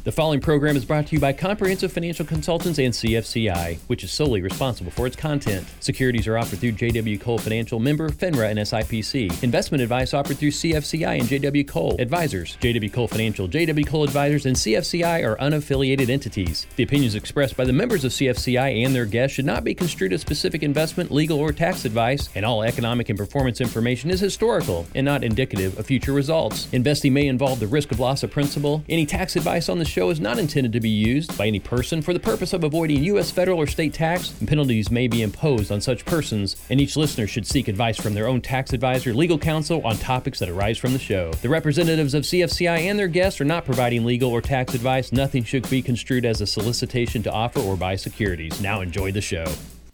The following program is brought to you by Comprehensive Financial Consultants and CFCI, which is solely responsible for its content. Securities are offered through J.W. Cole Financial, member FINRA and SIPC. Investment advice offered through CFCI and J.W. Cole. Advisors, J.W. Cole Financial, J.W. Cole Advisors, and CFCI are unaffiliated entities. The opinions expressed by the members of CFCI and their guests should not be construed as specific investment, legal, or tax advice, and all economic and performance information is historical and not indicative of future results. Investing may involve the risk of loss of principal. Any tax advice on the show is not intended to be used by any person for the purpose of avoiding U.S. federal or state tax, and penalties may be imposed on such persons, and each listener should seek advice from their own tax advisor, legal counsel on topics that arise from the show. The representatives of CFCI and their guests are not providing legal or tax advice. Nothing should be construed as a solicitation to offer or buy securities. Now enjoy the show.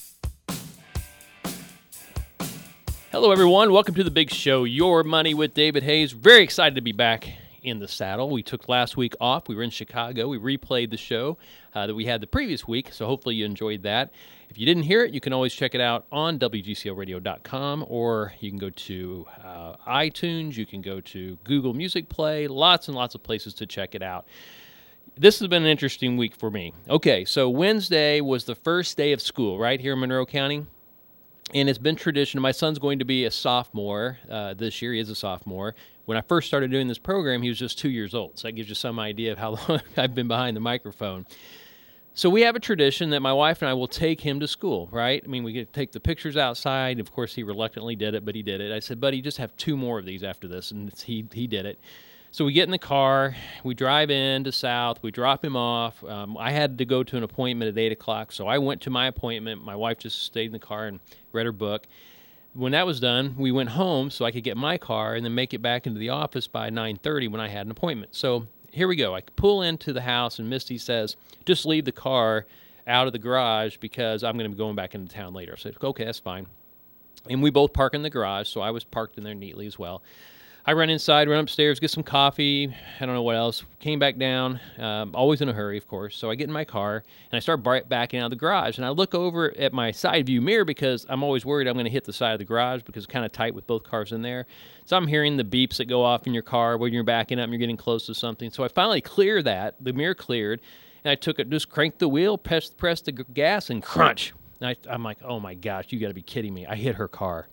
Hello, everyone. Welcome to the big show, Your Money with David Hayes. Very excited to be back in the saddle. We took last week off. We were in Chicago. We replayed the show that we had the previous week, so hopefully you enjoyed that. If you didn't hear it, you can always check it out on WGCLradio.com, or you can go to iTunes. You can go to Google Music Play. Lots and lots of places to check it out. This has been an interesting week for me. Okay, so Wednesday was the first day of school right here in Monroe County. And it's been tradition. My son's going to be a sophomore this year. He is a sophomore. When I first started doing this program, he was just 2 years old. So that gives you some idea of how long I've been behind the microphone. So we have a tradition that my wife and I will take him to school, right? I mean, we get to take the pictures outside. Of course, he reluctantly did it, but he did it. I said, buddy, just have 2 more of these after this. And he did it. So we get in the car, we drive into South, we drop him off. I had to go to an appointment at 8 o'clock, so I went to my appointment. My wife just stayed in the car and read her book. When that was done, we went home so I could get my car and then make it back into the office by 9:30 when I had an appointment. So here we go. I pull into the house, and Misty says, just leave the car out of the garage because I'm going to be going back into town later. I said, okay, that's fine. And we both park in the garage, so I was parked in there neatly as well. I run inside, run upstairs, get some coffee, I don't know what else, came back down, always in a hurry, of course. So I get in my car, and I start backing out of the garage. And I look over at my side view mirror because I'm always worried I'm going to hit the side of the garage because it's kind of tight with both cars in there. So I'm hearing the beeps that go off in your car when you're backing up and you're getting close to something. So I finally clear that, the mirror cleared, and I took it, just cranked the wheel, pressed the gas, and crunch. And I'm like, oh my gosh, you got to be kidding me. I hit her car.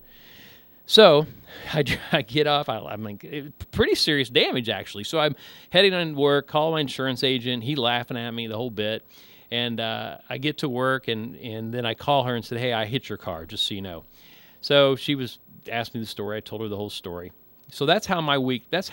So I get off. I'm like, pretty serious damage, actually. So I'm heading on work, call my insurance agent. He laughing at me the whole bit. And I get to work, and then I call her and said, hey, I hit your car, just so you know. So she asked me the story. I told her the whole story. So that's how my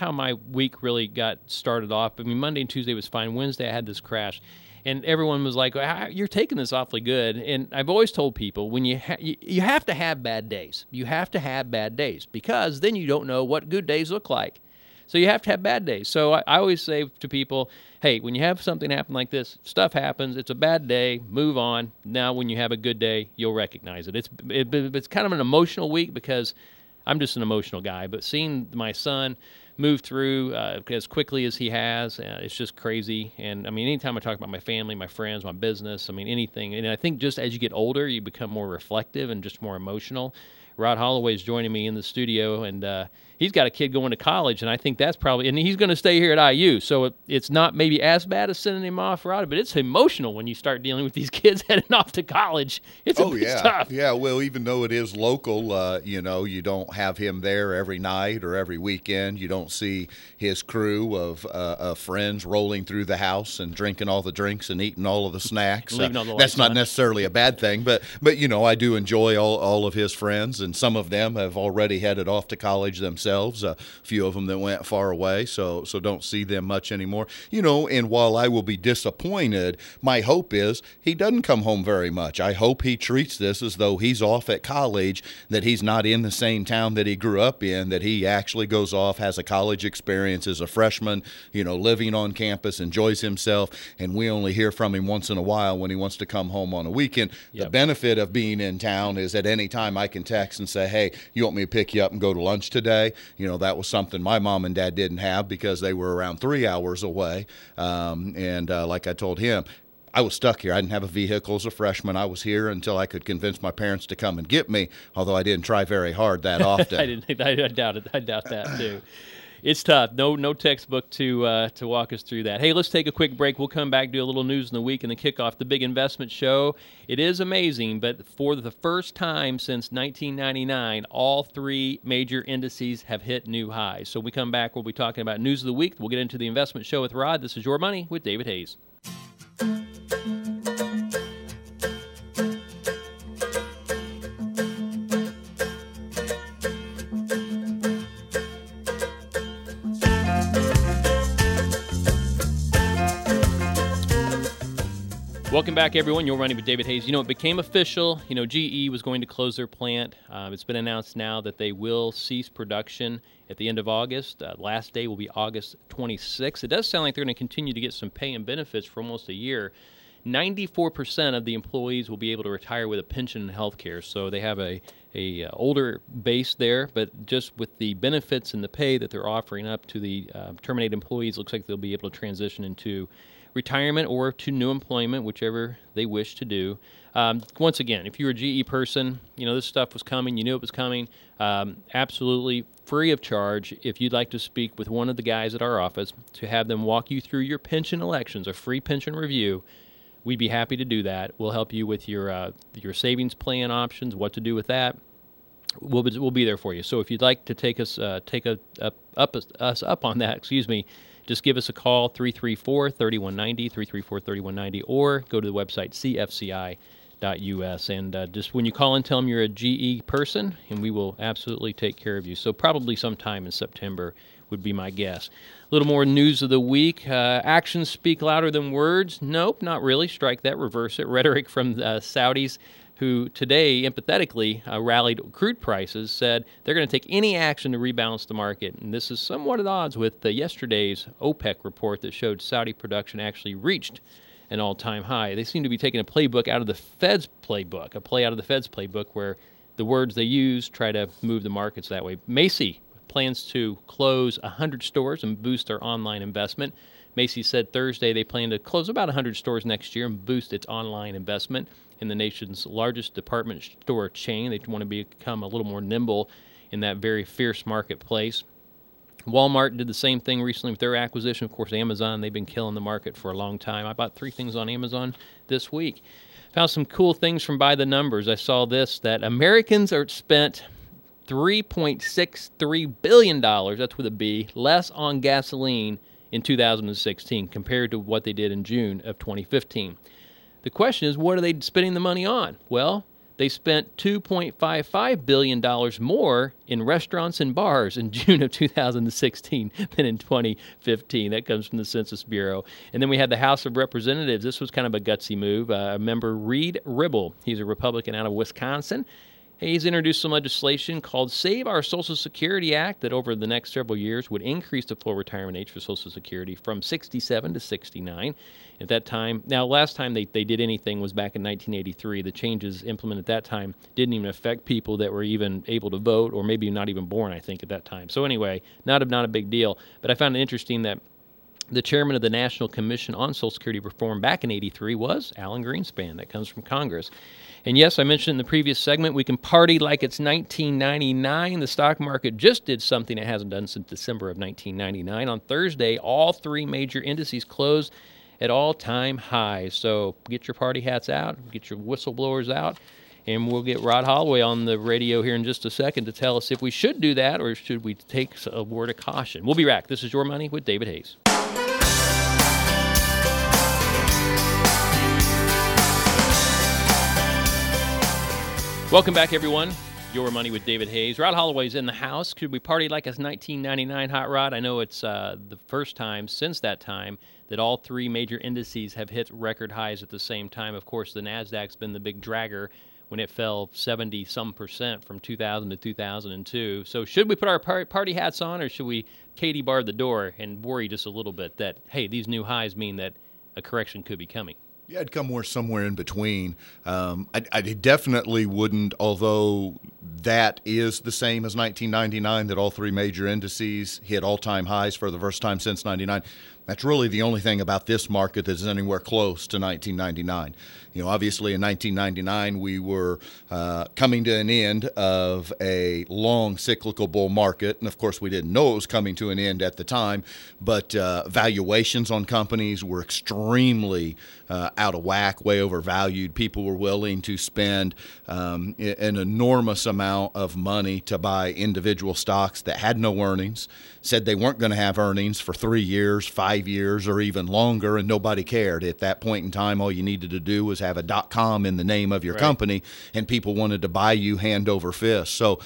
week really got started off. I mean, Monday and Tuesday was fine. Wednesday I had this crash. And everyone was like, you're taking this awfully good. And I've always told people, when you have to have bad days. You have to have bad days because then you don't know what good days look like. So you have to have bad days. So I always say to people, hey, when you have something happen like this, stuff happens. It's a bad day. Move on. Now when you have a good day, you'll recognize it. It's kind of an emotional week because I'm just an emotional guy. But seeing my son move through as quickly as he has, it's just crazy. And I mean, anytime I talk about my family, my friends, my business, I mean, anything. And I think just as you get older, you become more reflective and just more emotional. Rod Holloway is joining me in the studio, and he's got a kid going to college, and I think that's probably, and he's going to stay here at IU, so it's not maybe as bad as sending him off, Rod, but it's emotional when you start dealing with these kids heading off to college. It's tough. Yeah, well, even though it is local, you don't have him there every night or every weekend. You don't see his crew of friends rolling through the house and drinking all the drinks and eating all of the snacks. That's not necessarily a bad thing, but I do enjoy all of his friends, and some of them have already headed off to college themselves, a few of them that went far away, so don't see them much anymore. And while I will be disappointed, my hope is he doesn't come home very much. I hope he treats this as though he's off at college, that he's not in the same town that he grew up in, that he actually goes off, has a college experience as a freshman, living on campus, enjoys himself, and we only hear from him once in a while when he wants to come home on a weekend. Yep. The benefit of being in town is at any time I can text and say, hey, you want me to pick you up and go to lunch today? That was something my mom and dad didn't have because they were around 3 hours away. Like I told him, I was stuck here. I didn't have a vehicle as a freshman. I was here until I could convince my parents to come and get me, although I didn't try very hard that often. I doubt it. I doubt that, too. It's tough. No textbook to walk us through that. Hey, let's take a quick break. We'll come back, do a little news in the week, and then kick off the big investment show. It is amazing, but for the first time since 1999, all three major indices have hit new highs. So when we come back, we'll be talking about news of the week. We'll get into the investment show with Rod. This is Your Money with David Hayes. Welcome back, everyone. You're running with David Hayes. You know, it became official. You know, GE was going to close their plant. It's been announced now that they will cease production at the end of August. Last day will be August 26th. It does sound like they're going to continue to get some pay and benefits for almost a year. 94% of the employees will be able to retire with a pension and health care. So they have a older base there, but just with the benefits and the pay that they're offering up to the terminated employees, looks like they'll be able to transition into retirement or to new employment, whichever they wish to do. Once again, if you're a GE person, you know this stuff was coming, you knew it was coming, absolutely free of charge. If you'd like to speak with one of the guys at our office to have them walk you through your pension elections, a free pension review, we'd be happy to do that. We'll help you with your savings plan options, what to do with that. We'll be there for you. So if you'd like to take us up on that, just give us a call, 334-3190, 334-3190, or go to the website, cfci.us. And just when you call in, tell them you're a GE person, and we will absolutely take care of you. So probably sometime in September would be my guess. A little more news of the week. Actions speak louder than words. Nope, not really. Strike that, reverse it. Rhetoric from Saudis, who today empathetically rallied crude prices, said they're going to take any action to rebalance the market. And this is somewhat at odds with yesterday's OPEC report that showed Saudi production actually reached an all-time high. They seem to be taking a playbook out of the Fed's playbook, a play out of the Fed's playbook where the words they use try to move the markets that way. Macy plans to close 100 stores and boost their online investment. Macy said Thursday they plan to close about 100 stores next year and boost its online investment in the nation's largest department store chain. They want to become a little more nimble in that very fierce marketplace. Walmart did the same thing recently with their acquisition. Of course, Amazon, they've been killing the market for a long time. I bought 3 things on Amazon this week. Found some cool things from By the Numbers. I saw this, that Americans are spent $3.63 billion, that's with a B, less on gasoline in 2016 compared to what they did in June of 2015. The question is, what are they spending the money on? Well, they spent $2.55 billion more in restaurants and bars in June of 2016 than in 2015. That comes from the Census Bureau. And then we had the House of Representatives. This was kind of a gutsy move. Member Reed Ribble, he's a Republican out of Wisconsin. He's introduced some legislation called Save Our Social Security Act that over the next several years would increase the full retirement age for Social Security from 67 to 69. At that time, now last time they did anything was back in 1983. The changes implemented at that time didn't even affect people that were even able to vote or maybe not even born, I think, at that time. So anyway, not a big deal. But I found it interesting that the chairman of the National Commission on Social Security Reform back in 83 was Alan Greenspan. That comes from Congress. And yes, I mentioned in the previous segment, we can party like it's 1999. The stock market just did something it hasn't done since December of 1999. On Thursday, all 3 major indices closed at all-time highs. So get your party hats out, get your whistleblowers out, and we'll get Rod Holloway on the radio here in just a second to tell us if we should do that or should we take a word of caution. We'll be back. This is Your Money with David Hayes. Welcome back, everyone. Your Money with David Hayes. Rod Holloway's in the house. Could we party like it's 1999, Hot Rod? I know it's the first time since that time that all 3 major indices have hit record highs at the same time. Of course, the NASDAQ's been the big dragger when it fell 70-some% from 2000 to 2002. So should we put our party hats on, or should we Katie bar the door and worry just a little bit that, hey, these new highs mean that a correction could be coming? Yeah, I'd come somewhere in between. I definitely wouldn't, although that is the same as 1999, that all 3 major indices hit all-time highs for the first time since 99. That's really the only thing about this market that's anywhere close to 1999. Obviously in 1999 we were coming to an end of a long cyclical bull market, and of course we didn't know it was coming to an end at the time, but valuations on companies were extremely out of whack, way overvalued. People were willing to spend an enormous amount of money to buy individual stocks that had no earnings, said they weren't going to have earnings for 3 years, 5 years, or even longer, and nobody cared. At that point in time, all you needed to do was have a .com in the name of your company, and people wanted to buy you hand over fist. So,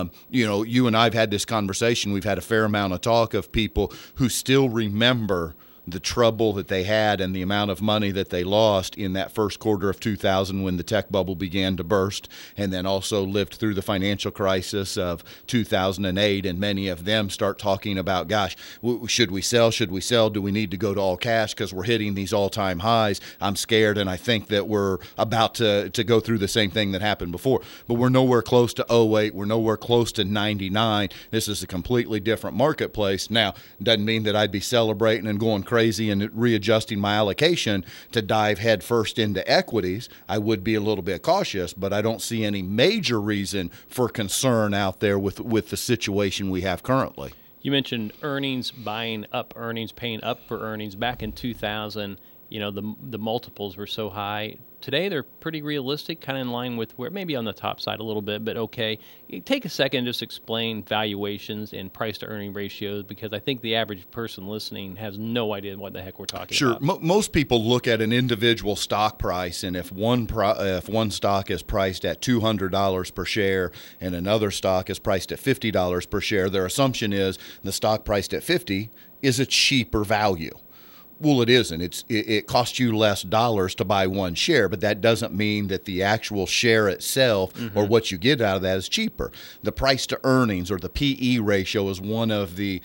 you and I have had this conversation. We've had a fair amount of talk of people who still remember the trouble that they had and the amount of money that they lost in that first quarter of 2000 when the tech bubble began to burst, and then also lived through the financial crisis of 2008. And many of them start talking about, gosh, should we sell? Should we sell? Do we need to go to all cash because we're hitting these all-time highs? I'm scared, and I think that we're about to go through the same thing that happened before. But we're nowhere close to 08. We're nowhere close to 99. This is a completely different marketplace. Now, doesn't mean that I'd be celebrating and going crazy and readjusting my allocation to dive headfirst into equities. I would be a little bit cautious, but I don't see any major reason for concern out there with the situation we have currently. You mentioned earnings, buying up earnings, paying up for earnings. Back in 2000, the multiples were so high. Today, they're pretty realistic, kind of in line with where maybe on the top side a little bit, but okay. Take a second and just explain valuations and price-to-earning ratios, because I think the average person listening has no idea what the heck we're talking about. Sure. Most people look at an individual stock price, and if one stock is priced at $200 per share and another stock is priced at $50 per share, their assumption is the stock priced at $50 is a cheaper value. Well, it isn't. It costs you less dollars to buy one share, but that doesn't mean that the actual share itself or what you get out of that is cheaper. The price to earnings, or the PE ratio, is one of the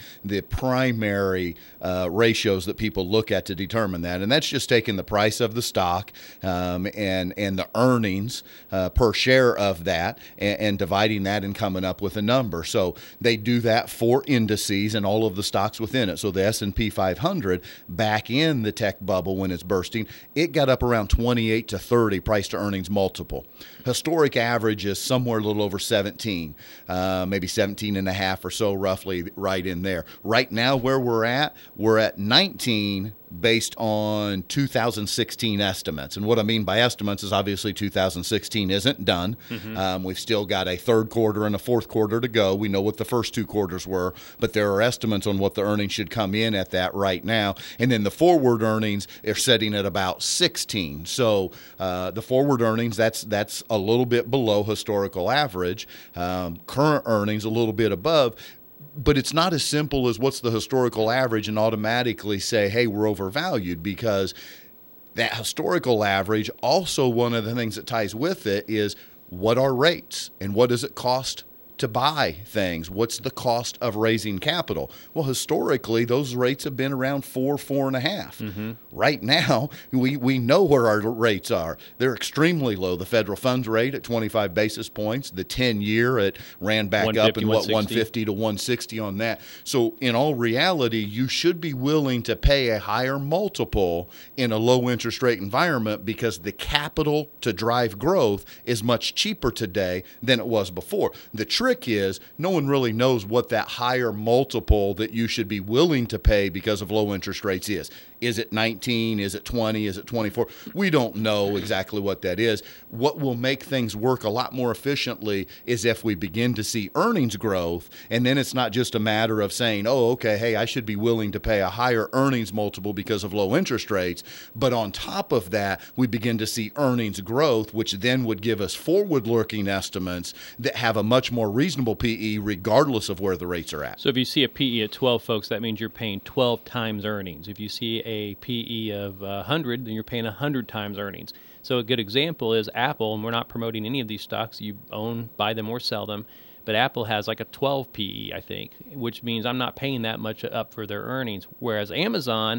primary ratios that people look at to determine that, and that's just taking the price of the stock and the earnings per share of that and dividing that and coming up with a number. So they do that for indices and all of the stocks within it. So the S&P 500 back in the tech bubble when it's bursting, it got up around 28 to 30 price to earnings multiple. Historic average is somewhere a little over 17, maybe 17 and a half or so, roughly right in there. Right now where we're at 19 based on 2016 estimates. And what I mean by estimates is obviously 2016 isn't done. We've still got a third quarter and a fourth quarter to go. We know what the first two quarters were, but there are estimates on what the earnings should come in at that right now. And then the forward earnings are setting at about 16. So the forward earnings, that's a little bit below historical average. Current earnings a little bit above. But it's not as simple as what's the historical average and automatically say, hey, we're overvalued, because that historical average, also one of the things that ties with it is what are rates and what does it cost to buy things? What's the cost of raising capital? Well, historically, those rates have been around 4.5. Right now, we know where our rates are. They're extremely low. The federal funds rate at 25 basis points, the 10-year, it ran back up in 150 to 160 on that. So in all reality, you should be willing to pay a higher multiple in a low interest rate environment, because the capital to drive growth is much cheaper today than it was before. The trick is no one really knows what that higher multiple that you should be willing to pay because of low interest rates is. Is it 19? Is it 20? Is it 24? We don't know exactly what that is. What will make things work a lot more efficiently is if we begin to see earnings growth, and then it's not just a matter of saying, oh, okay, hey, I should be willing to pay a higher earnings multiple because of low interest rates. But on top of that, we begin to see earnings growth, which then would give us forward-looking estimates that have a much more reasonable PE regardless of where the rates are at. So if you see a PE at 12, folks, that means you're paying 12 times earnings. If you see a PE of 100, then you're paying 100 times earnings. So a good example is Apple, and we're not promoting any of these stocks you own, buy them or sell them, but Apple has like a 12 PE, I think, which means I'm not paying that much up for their earnings, whereas Amazon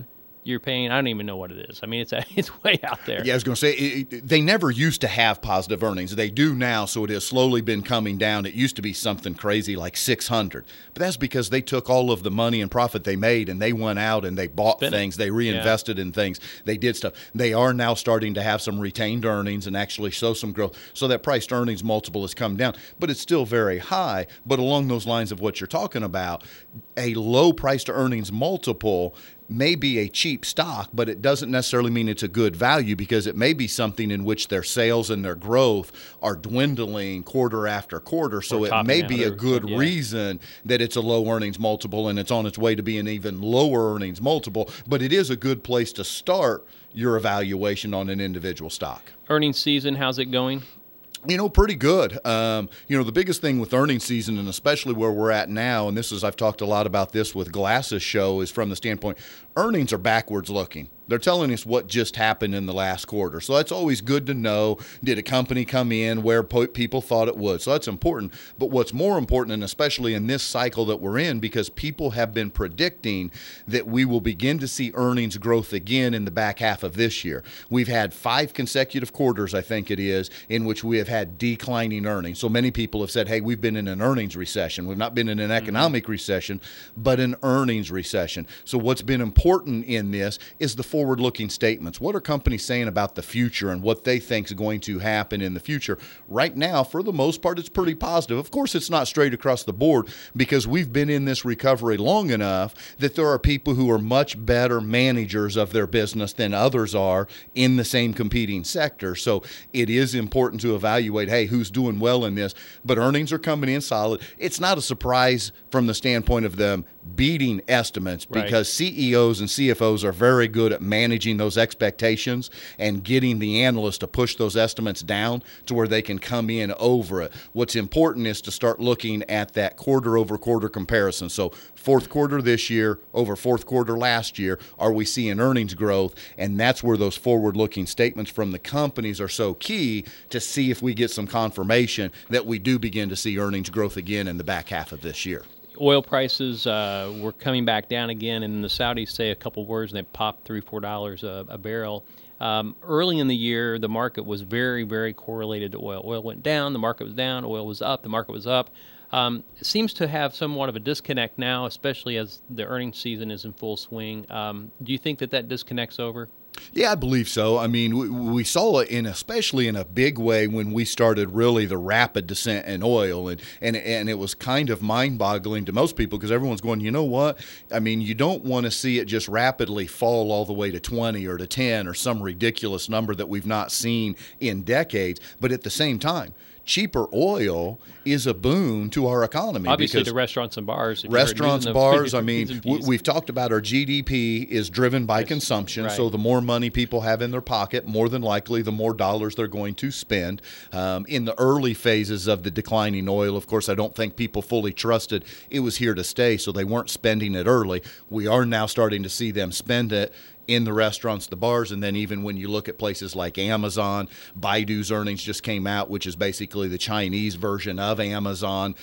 you're paying, I don't even know what it is. I mean, it's way out there. Yeah, I was going to say, they never used to have positive earnings. They do now, so it has slowly been coming down. It used to be something crazy like 600. But that's because they took all of the money and profit they made and they went out and they bought things. They reinvested in things. They did stuff. They are now starting to have some retained earnings and actually show some growth. So that price to earnings multiple has come down, but it's still very high. But along those lines of what you're talking about, a low price to earnings multiple may be a cheap stock, but it doesn't necessarily mean it's a good value, because it may be something in which their sales and their growth are dwindling quarter after quarter. So it may be a good reason that it's a low earnings multiple and it's on its way to be an even lower earnings multiple. But it is a good place to start your evaluation on an individual stock. Earnings season, how's it going? Pretty good. The biggest thing with earnings season, and especially where we're at now, and I've talked a lot about this with Glass's show, is from the standpoint, earnings are backwards looking. They're telling us what just happened in the last quarter. So that's always good to know. Did a company come in where people thought it would? So that's important. But what's more important, and especially in this cycle that we're in, because people have been predicting that we will begin to see earnings growth again in the back half of this year. We've had 5 consecutive quarters, I think it is, in which we have had declining earnings. So many people have said, hey, we've been in an earnings recession. We've not been in an economic recession, but an earnings recession. So what's been important in this is the forward-looking statements. What are companies saying about the future and what they think is going to happen in the future? Right now, for the most part, it's pretty positive. Of course, it's not straight across the board, because we've been in this recovery long enough that there are people who are much better managers of their business than others are in the same competing sector. So it is important to evaluate, hey, who's doing well in this? But earnings are coming in solid. It's not a surprise from the standpoint of them beating estimates, because CEOs and CFOs are very good at managing those expectations and getting the analysts to push those estimates down to where they can come in over it. What's important is to start looking at that quarter-over-quarter comparison. So fourth quarter this year over fourth quarter last year, are we seeing earnings growth? And that's where those forward-looking statements from the companies are so key, to see if we get some confirmation that we do begin to see earnings growth again in the back half of this year. Oil prices were coming back down again, and the Saudis say a couple words and they popped $3-4 a barrel. Early in the year, the market was very, very correlated to oil. Oil went down, the market was down. Oil was up, the market was up. It seems to have somewhat of a disconnect now, especially as the earnings season is in full swing. Do you think that disconnect's over? Yeah, I believe so. I mean, we saw it especially in a big way when we started really the rapid descent in oil, and it was kind of mind-boggling to most people, because everyone's going, you know what? I mean, you don't want to see it just rapidly fall all the way to 20 or to 10 or some ridiculous number that we've not seen in decades. But at the same time, cheaper oil is a boon to our economy. Obviously, to restaurants and bars. Restaurants, bars, I mean, we've talked about our GDP is driven by consumption. So the more money people have in their pocket, more than likely, the more dollars they're going to spend. In the early phases of the declining oil, of course, I don't think people fully trusted it was here to stay, so they weren't spending it early. We are now starting to see them spend it in the restaurants, the bars, and then even when you look at places like Amazon, Baidu's earnings just came out, which is basically the Chinese version of Amazon.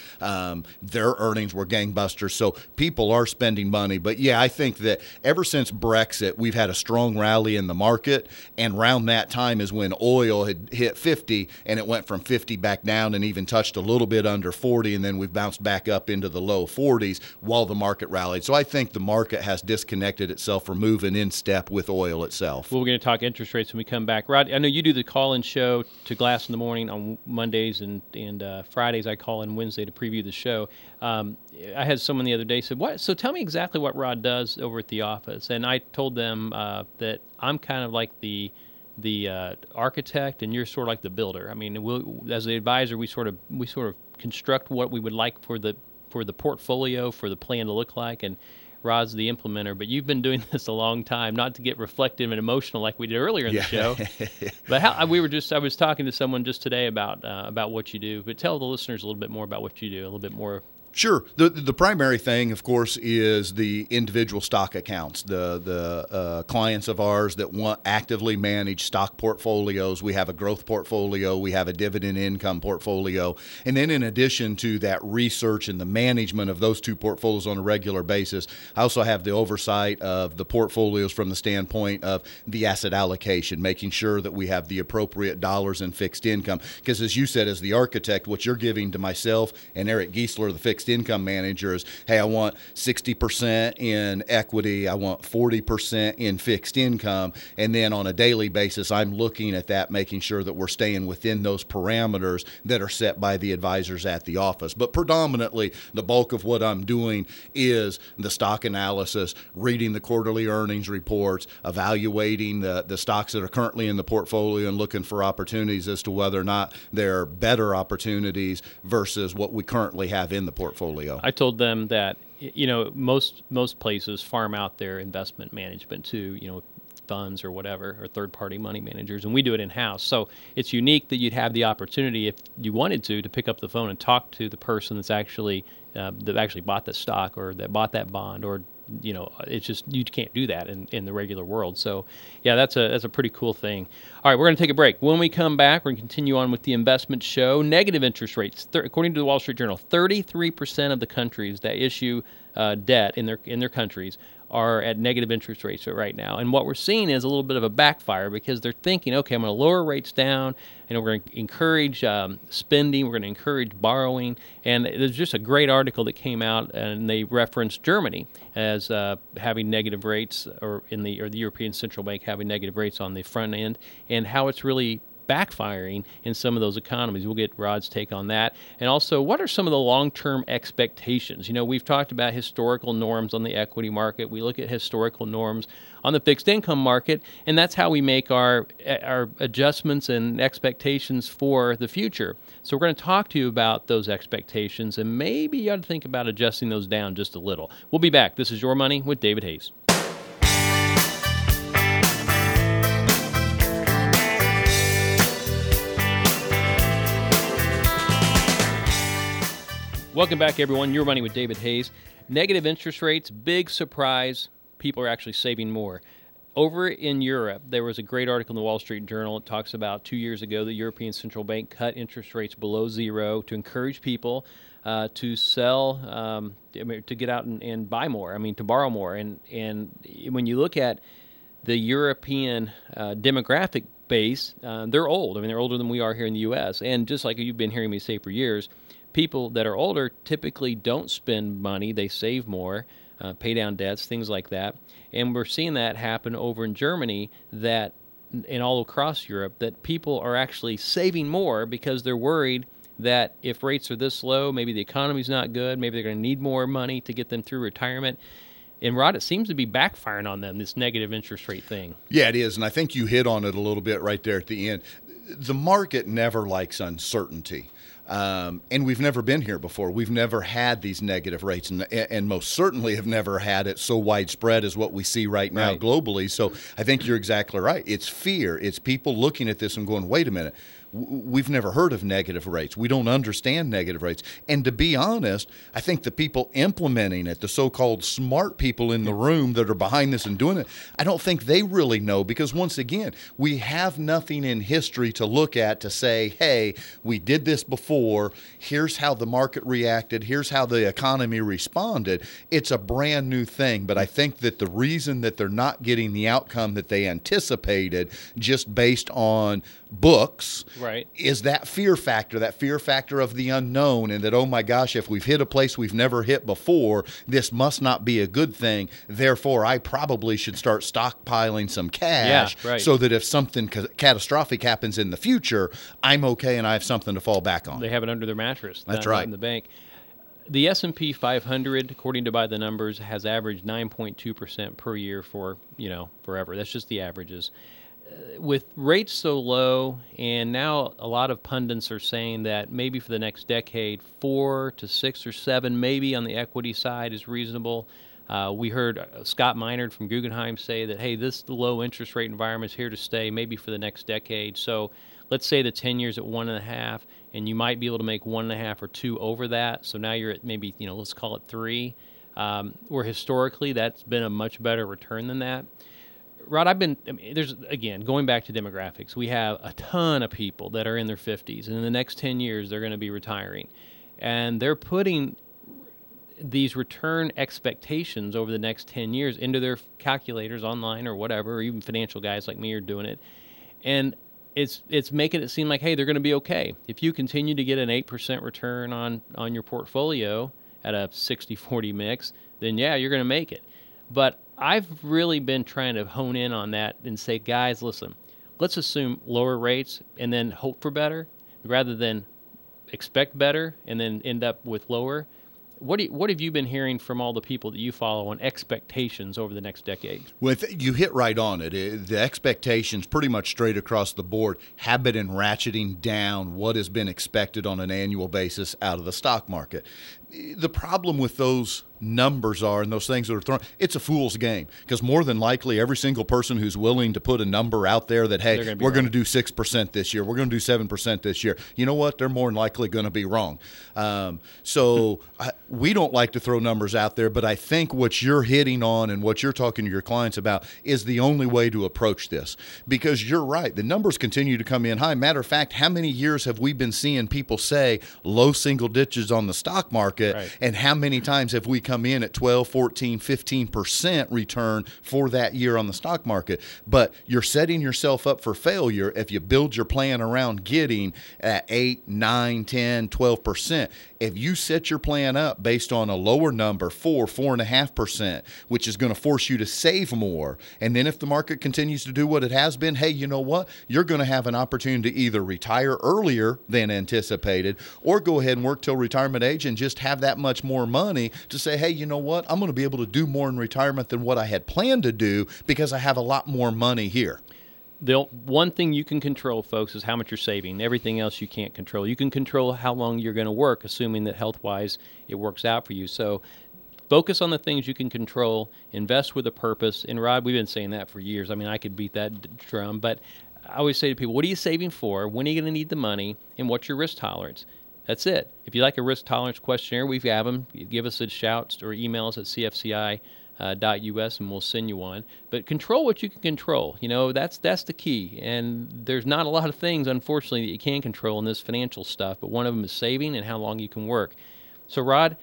Their earnings were gangbusters, so people are spending money. But yeah, I think that ever since Brexit, we've had a strong rally in the market, and around that time is when oil had hit 50, and it went from 50 back down and even touched a little bit under 40, and then we've bounced back up into the low 40s while the market rallied. So I think the market has disconnected itself from moving in step with oil itself. Well, we're going to talk interest rates when we come back. Rod, I know you do the call-in show to Glass in the Morning on Mondays and Fridays. I call in Wednesday to preview the show. I had someone the other day said, "What? So tell me exactly what Rod does over at the office." And I told them that I'm kind of like the architect, and you're sort of like the builder. I mean, as the advisor, we sort of construct what we would like for the portfolio, for the plan to look like, and Rod's the implementer. But you've been doing this a long time, not to get reflective and emotional like we did earlier in the show. But I was talking to someone just today about what you do. But tell the listeners a little bit more about what you do, a little bit more Sure. The primary thing, of course, is the individual stock accounts. The clients of ours that want actively managed stock portfolios. We have a growth portfolio. We have a dividend income portfolio. And then in addition to that research and the management of those two portfolios on a regular basis, I also have the oversight of the portfolios from the standpoint of the asset allocation, making sure that we have the appropriate dollars in fixed income. Because as you said, as the architect, what you're giving to myself and Eric Giesler, the fixed income manager, is, hey, I want 60% in equity, I want 40% in fixed income, and then on a daily basis, I'm looking at that, making sure that we're staying within those parameters that are set by the advisors at the office. But predominantly, the bulk of what I'm doing is the stock analysis, reading the quarterly earnings reports, evaluating the stocks that are currently in the portfolio and looking for opportunities as to whether or not they're better opportunities versus what we currently have in the portfolio. I told them that, most places farm out their investment management to, funds or whatever, or third-party money managers, and we do it in-house. So it's unique that you'd have the opportunity, if you wanted to pick up the phone and talk to the person that actually bought the stock or that bought that bond, or it's just, you can't do that in the regular world. So, yeah, that's a pretty cool thing. All right, we're going to take a break. When we come back, we're going to continue on with the investment show. Negative interest rates. According to the Wall Street Journal, 33% of the countries that issue debt in their countries are at negative interest rates right now. And what we're seeing is a little bit of a backfire, because they're thinking, okay, I'm going to lower rates down, and we're going to encourage spending, we're going to encourage borrowing. And there's just a great article that came out, and they referenced Germany as having negative rates, or the European Central Bank having negative rates on the front end, and how it's really backfiring in some of those economies. We'll get Rod's take on that. And also, what are some of the long-term expectations? We've talked about historical norms on the equity market. We look at historical norms on the fixed income market, and that's how we make our adjustments and expectations for the future. So we're going to talk to you about those expectations, and maybe you ought to think about adjusting those down just a little. We'll be back. This is Your Money with David Hayes. Welcome back, everyone. Your Money with David Hayes. Negative interest rates, big surprise. People are actually saving more. Over in Europe, there was a great article in the Wall Street Journal. It talks about 2 years ago, the European Central Bank cut interest rates below zero to encourage people to sell, to get out and buy more, to borrow more. And when you look at the European demographic base, they're old. They're older than we are here in the U.S. And just like you've been hearing me say for years, people that are older typically don't spend money. They save more, pay down debts, things like that. And we're seeing that happen over in Germany, that and all across Europe, that people are actually saving more because they're worried that if rates are this low, maybe the economy's not good, maybe they're going to need more money to get them through retirement. And Rod, it seems to be backfiring on them, this negative interest rate thing. Yeah, it is. And I think you hit on it a little bit right there at the end. The market never likes uncertainty. And we've never been here before. We've never had these negative rates, and most certainly have never had it so widespread as what we see right now globally. So I think you're exactly right. It's fear. It's people looking at this and going, wait a minute. We've never heard of negative rates. We don't understand negative rates. And to be honest, I think the people implementing it, the so-called smart people in the room that are behind this and doing it, I don't think they really know, because once again, we have nothing in history to look at to say, hey, we did this before. Here's how the market reacted. Here's how the economy responded. It's a brand new thing. But I think that the reason that they're not getting the outcome that they anticipated just based on books is that fear factor of the unknown, and that, oh my gosh, if we've hit a place we've never hit before, this must not be a good thing. Therefore, I probably should start stockpiling some cash so that if something catastrophic happens in the future, I'm okay and I have something to fall back on. They have it under their mattress. That's right. In the bank. The S&P 500, according to by the numbers, has averaged 9.2% per year for, forever. That's just the averages. With rates so low, and now a lot of pundits are saying that maybe for the next decade, 4 to 6 or 7, maybe on the equity side is reasonable. We heard Scott Minerd from Guggenheim say that, hey, this low interest rate environment is here to stay, maybe for the next decade. So let's say the 10 years at 1.5, and you might be able to make 1.5 or 2 over that. So now you're at maybe, let's call it 3. Where historically that's been a much better return than that. Rod, there's, again, going back to demographics, we have a ton of people that are in their 50s, and in the next 10 years they're going to be retiring. And they're putting these return expectations over the next 10 years into their calculators online or whatever, or even financial guys like me are doing it. And it's making it seem like, hey, they're going to be okay. If you continue to get an 8% return on your portfolio at a 60-40 mix, then yeah, you're going to make it. But I've really been trying to hone in on that and say, guys, listen, let's assume lower rates and then hope for better rather than expect better and then end up with lower. What have you been hearing from all the people that you follow on expectations over the next decade? Well, you hit right on it. The expectations pretty much straight across the board have been ratcheting down what has been expected on an annual basis out of the stock market. The problem with those numbers are, and those things that are thrown, it's a fool's game, because more than likely every single person who's willing to put a number out there that, hey, we're going to do 6% this year, we're going to do 7% this year, you know what, they're more than likely going to be wrong. We don't like to throw numbers out there, but I think what you're hitting on and what you're talking to your clients about is the only way to approach this, because you're right, the numbers continue to come in high. Matter of fact, how many years have we been seeing people say low single digits on the stock market? Right. And how many times have we come in at 12, 14, 15% return for that year on the stock market? But you're setting yourself up for failure if you build your plan around getting at 8, 9, 10, 12%. If you set your plan up based on a lower number, 4.5%, which is going to force you to save more, and then if the market continues to do what it has been, hey, you know what? You're going to have an opportunity to either retire earlier than anticipated or go ahead and work till retirement age and just have that much more money to say, hey, you know what? I'm going to be able to do more in retirement than what I had planned to do because I have a lot more money here. The one thing you can control, folks, is how much you're saving. Everything else you can't control. You can control how long you're going to work, assuming that health-wise it works out for you. So focus on the things you can control. Invest with a purpose. And, Rod, we've been saying that for years. I mean, I could beat that drum. But I always say to people, what are you saving for? When are you going to need the money? And what's your risk tolerance? That's it. If you like a risk tolerance questionnaire, we have them. Give us a shout or email us at cfci.us and we'll send you one. But control what you can control. That's the key. And there's not a lot of things, unfortunately, that you can control in this financial stuff. But one of them is saving and how long you can work. So, Rod,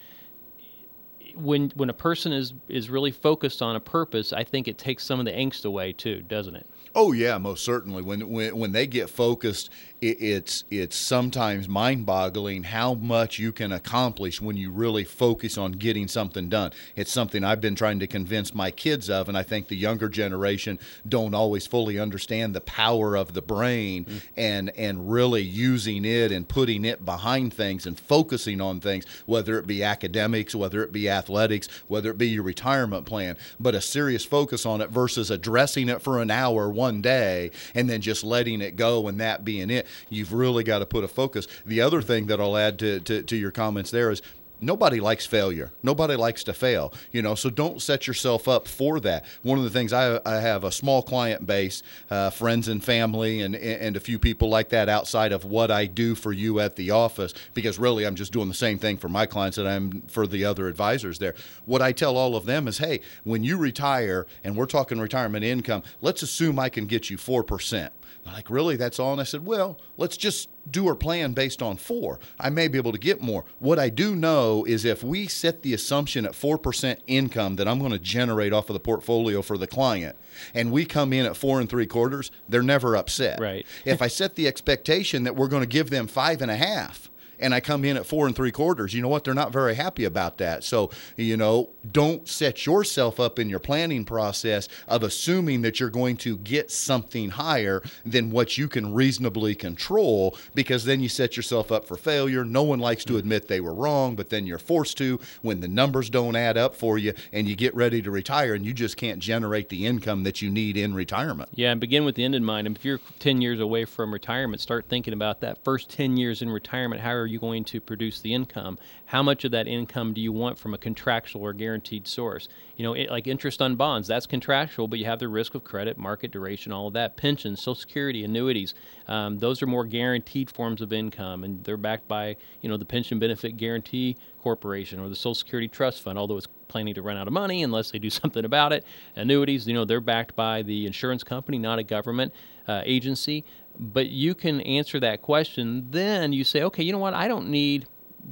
when a person is really focused on a purpose, I think it takes some of the angst away too, doesn't it? Oh yeah, most certainly. When they get focused, it's sometimes mind-boggling how much you can accomplish when you really focus on getting something done. It's something I've been trying to convince my kids of, and I think the younger generation don't always fully understand the power of the brain and really using it and putting it behind things and focusing on things, whether it be academics, whether it be athletics, whether it be your retirement plan, but a serious focus on it versus addressing it for an hour one day and then just letting it go and that being it. You've really got to put a focus. The other thing that I'll add to your comments there is nobody likes failure. Nobody likes to fail, so don't set yourself up for that. One of the things I have a small client base, friends and family and a few people like that outside of what I do for you at the office, because really I'm just doing the same thing for my clients that I'm for the other advisors there. What I tell all of them is, hey, when you retire, and we're talking retirement income, let's assume I can get you 4%. They're like, really, that's all? And I said, well, let's just do our plan based on 4. I may be able to get more. What I do know is if we set the assumption at 4% income that I'm going to generate off of the portfolio for the client, and we come in at 4 3/4, they're never upset. Right. If I set the expectation that we're going to give them 5.5, and I come in at 4 3/4, you know what? They're not very happy about that. So, don't set yourself up in your planning process of assuming that you're going to get something higher than what you can reasonably control, because then you set yourself up for failure. No one likes to admit they were wrong, but then you're forced to when the numbers don't add up for you and you get ready to retire and you just can't generate the income that you need in retirement. Yeah, and begin with the end in mind. If you're 10 years away from retirement, start thinking about that first 10 years in retirement. How are you going to produce the income? How much of that income do you want from a contractual or guaranteed source? Like interest on bonds, that's contractual, but you have the risk of credit, market duration, all of that. Pensions, Social Security, annuities, those are more guaranteed forms of income, and they're backed by, the Pension Benefit Guarantee Corporation or the Social Security Trust Fund, although it's planning to run out of money unless they do something about it. Annuities, they're backed by the insurance company, not a government agency. But you can answer that question. Then you say, okay, you know what? I don't need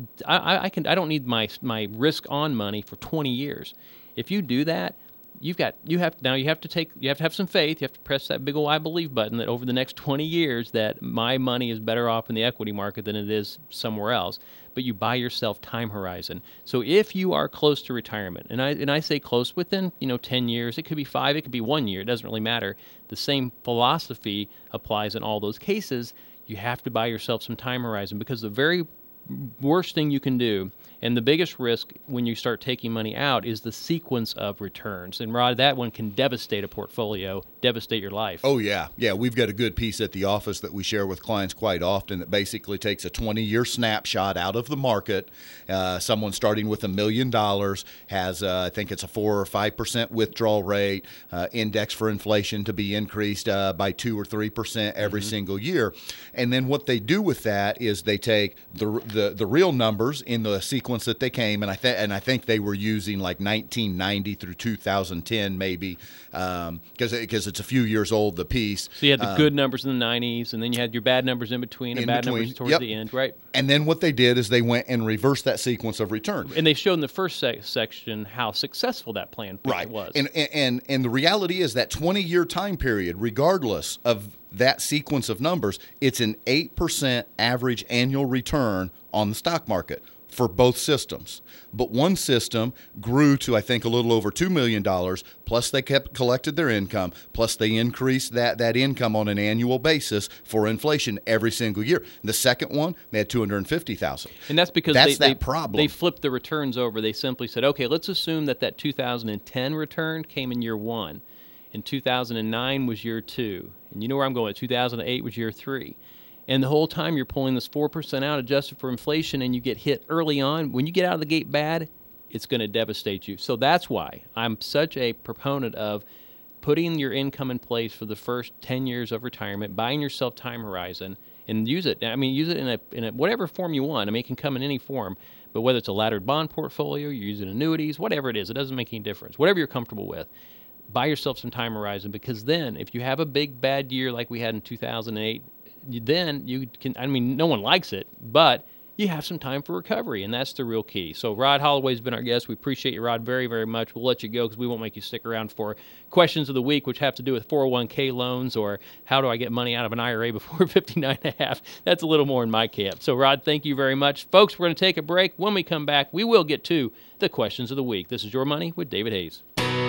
my risk on money for 20 years. If you do that, you have to have some faith. You have to press that big old I believe button that over the next 20 years that my money is better off in the equity market than it is somewhere else. But you buy yourself time horizon. So if you are close to retirement, and I say close within 10 years, it could be 5, it could be 1 year, it doesn't really matter. The same philosophy applies in all those cases. You have to buy yourself some time horizon, because the very worst thing you can do, and the biggest risk when you start taking money out, is the sequence of returns. And Rod, that one can devastate a portfolio, devastate your life. Oh, yeah. Yeah, we've got a good piece at the office that we share with clients quite often that basically takes a 20-year snapshot out of the market. Someone starting with $1 million has, I think it's a 4 or 5% withdrawal rate, index for inflation to be increased by 2 or 3% every single year. And then what they do with that is they take the real numbers in the sequence that they came, and I think they were using like 1990 through 2010 maybe, because it's a few years old, the piece. So you had the good numbers in the 90s, and then you had your bad numbers in between, and bad numbers towards the end, right? And then what they did is they went and reversed that sequence of return. And they showed in the first section how successful that plan was. And the reality is that 20-year time period, regardless of that sequence of numbers, it's an 8% average annual return on the stock market for both systems. But one system grew to, I think, a little over $2 million, plus they collected their income, plus they increased that income on an annual basis for inflation every single year. The second one, they had $250,000. And that's because problem. They flipped the returns over. They simply said, okay, let's assume that 2010 return came in year 1, and 2009 was year 2. And you know where I'm going. 2008 was year 3. And the whole time you're pulling this 4% out adjusted for inflation, and you get hit early on. When you get out of the gate bad, it's going to devastate you. So that's why I'm such a proponent of putting your income in place for the first 10 years of retirement, buying yourself time horizon, and use it. I mean, use it in a whatever form you want. I mean, it can come in any form. But whether it's a laddered bond portfolio, you're using annuities, whatever it is, it doesn't make any difference. Whatever you're comfortable with. Buy yourself some time horizon, because then if you have a big bad year like we had in 2008, then you can, I mean, no one likes it, but you have some time for recovery, and that's the real key. So Rod Holloway's been our guest. We appreciate you, Rod, very, very much. We'll let you go because we won't make you stick around for questions of the week, which have to do with 401k loans or how do I get money out of an IRA before 59 and a half. That's a little more in my camp. So Rod, thank you very much. Folks, we're going to take a break. When we come back, we will get to the questions of the week. This is Your Money with David Hayes.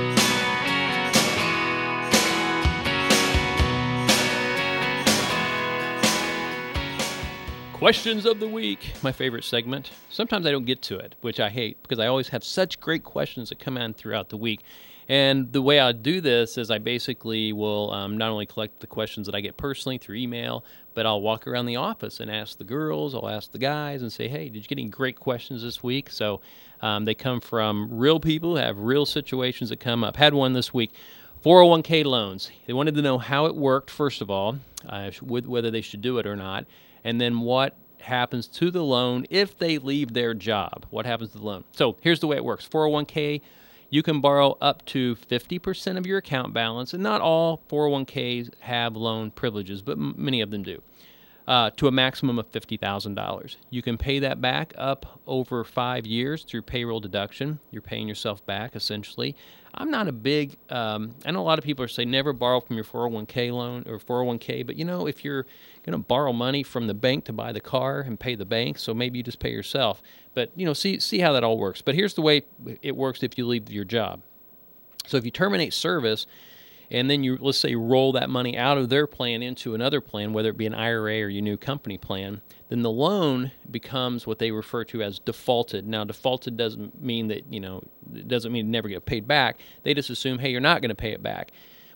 Questions of the week, my favorite segment. Sometimes I don't get to it, which I hate, because I always have such great questions that come in throughout the week. And the way I do this is I basically will not only collect the questions that I get personally through email, but I'll walk around the office and ask the girls, I'll ask the guys and say, hey, did you get any great questions this week? So they come from real people who have real situations that come up. Had one this week. 401k loans. They wanted to know how it worked, first of all, whether they should do it or not. And then what happens to the loan if they leave their job? What happens to the loan? So here's the way it works. 401k, you can borrow up to 50% of your account balance, and not all 401ks have loan privileges, but many of them do, to a maximum of $50,000. You can pay that back up over 5 years through payroll deduction. You're paying yourself back, essentially. I'm not a big, I know a lot of people are saying never borrow from your 401k loan or 401k, but if you're going to borrow money from the bank to buy the car and pay the bank, so maybe you just pay yourself. But, see how that all works. But here's the way it works if you leave your job. So if you terminate service, and then you, let's say, roll that money out of their plan into another plan, whether it be an IRA or your new company plan, then the loan becomes what they refer to as defaulted. Now, defaulted doesn't mean that, it doesn't mean you never get paid back. They just assume, hey, you're not going to pay it back.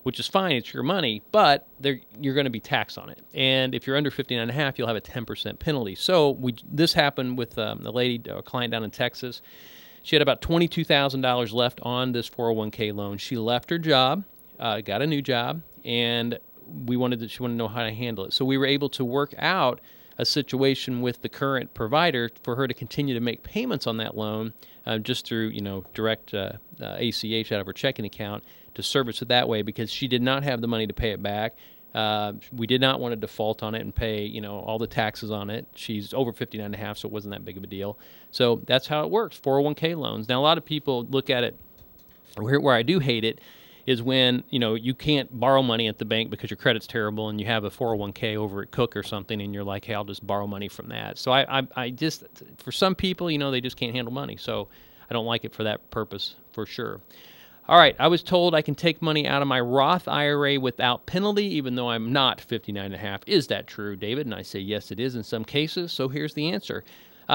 which is fine. It's your money, but you're going to be taxed on it. And if you're under 59.5, you'll have a 10% penalty. So this happened with a client down in Texas. She had about $22,000 left on this 401k loan. She left her job, got a new job, and she wanted to know how to handle it. So we were able to work out a situation with the current provider for her to continue to make payments on that loan just through direct ACH out of her checking account to service it that way, because she did not have the money to pay it back. We did not want to default on it and pay all the taxes on it. She's over 59.5, so it wasn't that big of a deal. So that's how it works, 401k loans. Now, a lot of people look at it, where I do hate it, is when you can't borrow money at the bank because your credit's terrible and you have a 401k over at Cook or something, and you're like, hey, I'll just borrow money from that. So I just, for some people, they just can't handle money. So I don't like it for that purpose, for sure. All right, I was told I can take money out of my Roth IRA without penalty, even though I'm not 59.5. Is that true, David? And I say, yes, it is in some cases. So here's the answer.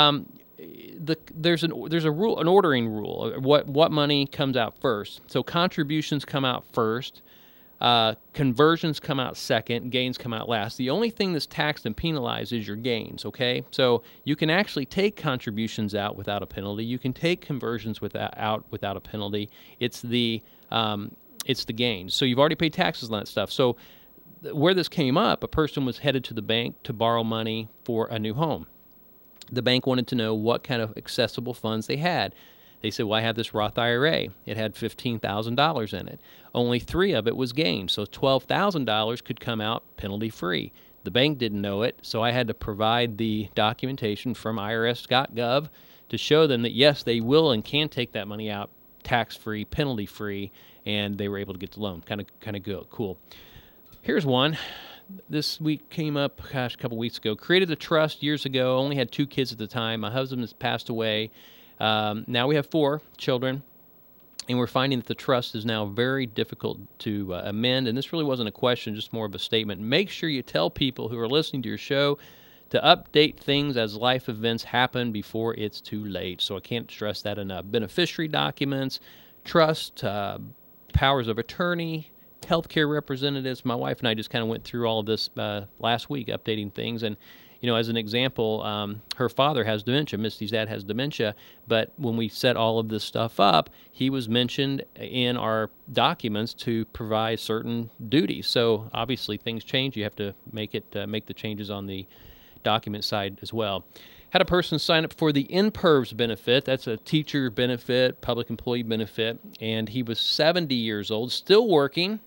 There's a rule, an ordering rule. What money comes out first? So contributions come out first, conversions come out second, gains come out last. The only thing that's taxed and penalized is your gains. Okay, so you can actually take contributions out without a penalty. You can take conversions without a penalty. It's the gains. So you've already paid taxes on that stuff. So where this came up, a person was headed to the bank to borrow money for a new home. The bank wanted to know what kind of accessible funds they had. They said, well, I have this Roth IRA. It had $15,000 in it. Only $3,000 of it was gained, so $12,000 could come out penalty-free. The bank didn't know it, so I had to provide the documentation from IRS.gov to show them that, yes, they will and can take that money out tax-free, penalty-free, and they were able to get the loan. Kind of good, cool. Here's one. This week came up, a couple weeks ago. Created a trust years ago. Only had 2 kids at the time. My husband has passed away. Now we have 4 children, and we're finding that the trust is now very difficult to amend. And this really wasn't a question, just more of a statement. Make sure you tell people who are listening to your show to update things as life events happen before it's too late. So I can't stress that enough. Beneficiary documents, trust, powers of attorney, healthcare representatives. My wife and I just kind of went through all of this last week, updating things. And, as an example, her father has dementia. Misty's dad has dementia. But when we set all of this stuff up, he was mentioned in our documents to provide certain duties. So obviously things change. You have to make the changes on the document side as well. Had a person sign up for the NPERVS benefit. That's a teacher benefit, public employee benefit. And he was 70 years old, still working,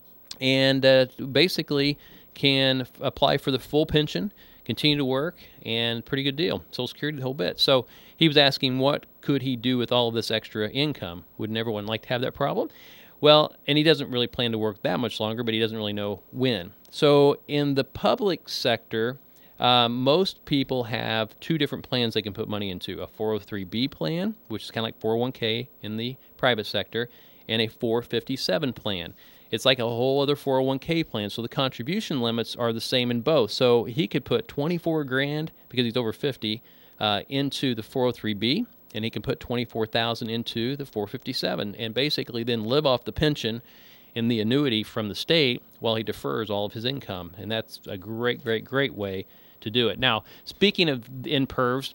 and basically can apply for the full pension, continue to work, and pretty good deal. Social Security, the whole bit. So he was asking what could he do with all of this extra income? Wouldn't everyone like to have that problem? Well, and he doesn't really plan to work that much longer, but he doesn't really know when. So in the public sector, most people have 2 different plans they can put money into: a 403B plan, which is kind of like 401k in the private sector, and a 457 plan. It's like a whole other 401k plan, so the contribution limits are the same in both. So he could put $24,000 because he's over 50 into the 403B, and he can put $24,000 into the 457, and basically then live off the pension in the annuity from the state while he defers all of his income. And that's a great, great, great way to do it. Now, speaking of NPERVs,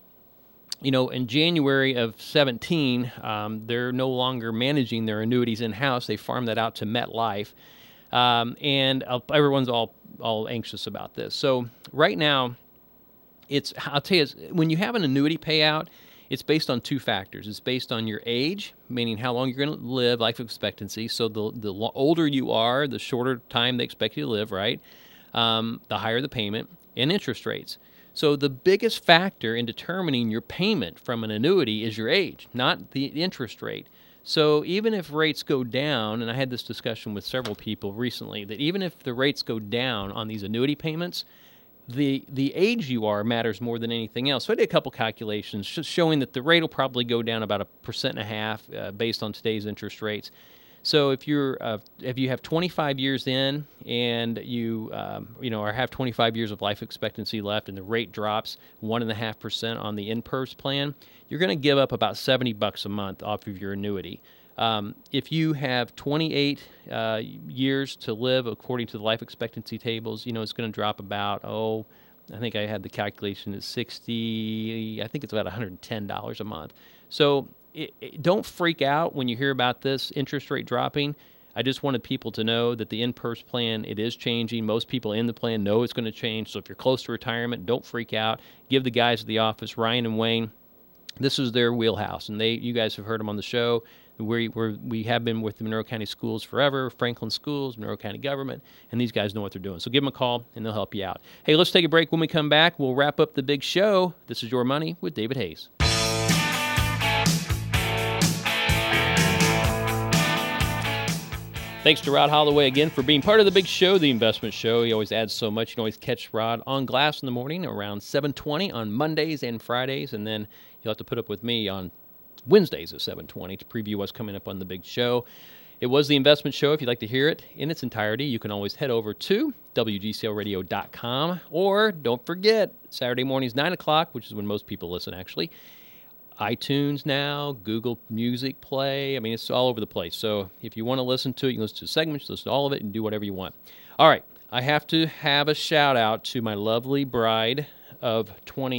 in January of 17, they're no longer managing their annuities in-house. They farm that out to MetLife, and everyone's all anxious about this. So right now, I'll tell you, when you have an annuity payout, it's based on 2 factors. It's based on your age, meaning how long you're going to live, life expectancy. So the older you are, the shorter time they expect you to live, right? The higher the payment, and interest rates. So the biggest factor in determining your payment from an annuity is your age, not the interest rate. So even if rates go down, and I had this discussion with several people recently, that even if the rates go down on these annuity payments, the age you are matters more than anything else. So I did a couple calculations just showing that the rate will probably go down about 1.5% based on today's interest rates. So if you have 25 years in and you or have 25 years of life expectancy left, and the rate drops 1.5% on the NPERVS plan, you're going to give up about $70 a month off of your annuity. If you have 28 years to live according to the life expectancy tables, it's going to drop about, I think I had the calculation at 60, I think it's about $110 a month. So don't freak out when you hear about this interest rate dropping. I just wanted people to know that the in-purse plan, it is changing. Most people in the plan know it's going to change. So if you're close to retirement, don't freak out. Give the guys at the office, Ryan and Wayne, this is their wheelhouse. And you guys have heard them on the show. We have been with the Monroe County Schools forever, Franklin Schools, Monroe County Government, and these guys know what they're doing. So give them a call, and they'll help you out. Hey, let's take a break. When we come back, we'll wrap up the big show. This is Your Money with David Hayes. Thanks to Rod Holloway again for being part of the big show, the investment show. He always adds so much. You can always catch Rod on Glass in the morning around 7:20 on Mondays and Fridays, and then you'll have to put up with me on Wednesdays at 7:20 to preview what's coming up on the big show. It was the investment show. If you'd like to hear it in its entirety, you can always head over to WGCLradio.com, or don't forget, Saturday mornings, 9 o'clock, which is when most people listen, actually. iTunes now, Google Music Play. I mean, it's all over the place. So if you want to listen to it, you can listen to segments, listen to all of it, and do whatever you want. All right, I have to have a shout-out to my lovely bride of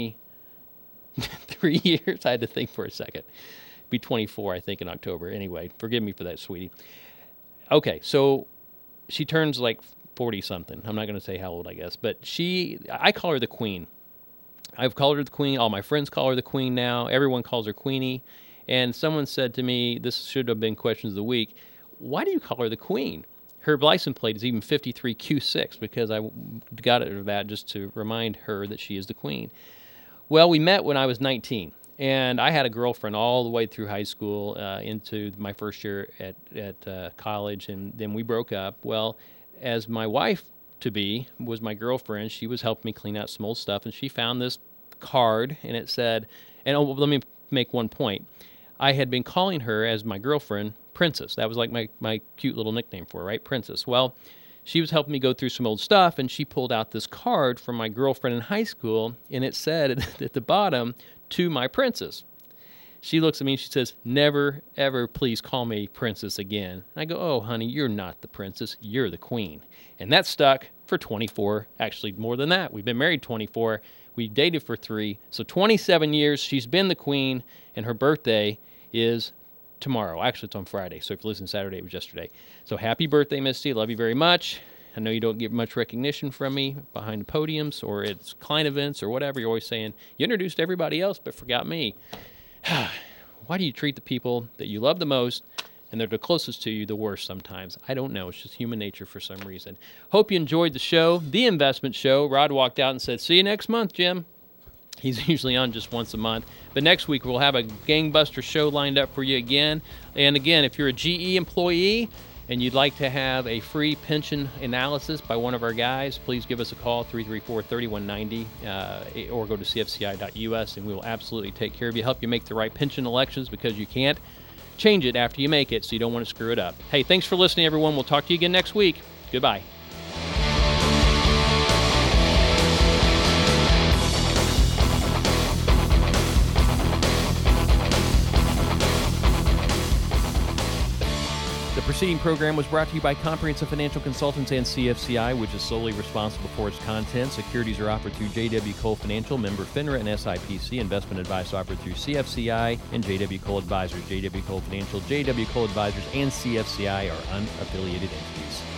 23 years. I had to think for a second. Be 24, I think, in October. Anyway, forgive me for that, sweetie. Okay, so she turns like 40-something. I'm not going to say how old, I guess. But I call her the Queen. I've called her the Queen. All my friends call her the Queen now. Everyone calls her Queenie. And someone said to me, this should have been questions of the week, why do you call her the Queen? Her license plate is even 53Q6 because I got her that just to remind her that she is the Queen. Well, we met when I was 19, and I had a girlfriend all the way through high school into my first year at college, and then we broke up. Well, as my wife-to-be was my girlfriend, she was helping me clean out some old stuff, and she found this card, and it said, let me make one point. I had been calling her as my girlfriend, Princess. That was like my cute little nickname for her, right? Princess. Well, she was helping me go through some old stuff, and she pulled out this card from my girlfriend in high school, and it said at the bottom, to my princess. She looks at me and she says, never, ever please call me Princess again. And I go, oh, honey, you're not the princess. You're the Queen. And that stuck for 24, actually more than that. We've been married 24. We dated for 3. So 27 years she's been the Queen, and her birthday is tomorrow. Actually, it's on Friday. So if you listen Saturday, it was yesterday. So happy birthday, Misty. Love you very much. I know you don't get much recognition from me behind the podiums or at client events or whatever. You're always saying, you introduced everybody else but forgot me. Why do you treat the people that you love the most and they're the closest to you the worst sometimes? I don't know. It's just human nature for some reason. Hope you enjoyed the show, the investment show. Rod walked out and said, see you next month, Jim. He's usually on just once a month. But next week, we'll have a gangbuster show lined up for you again. And again, if you're a GE employee and you'd like to have a free pension analysis by one of our guys, please give us a call, 334-3190, or go to cfci.us, and we will absolutely take care of you, help you make the right pension elections, because you can't change it after you make it, so you don't want to screw it up. Hey, thanks for listening, everyone. We'll talk to you again next week. Goodbye. The preceding program was brought to you by Comprehensive Financial Consultants and CFCI, which is solely responsible for its content. Securities are offered through J.W. Cole Financial, member FINRA and SIPC. Investment advice offered through CFCI and J.W. Cole Advisors. J.W. Cole Financial, J.W. Cole Advisors, and CFCI are unaffiliated entities.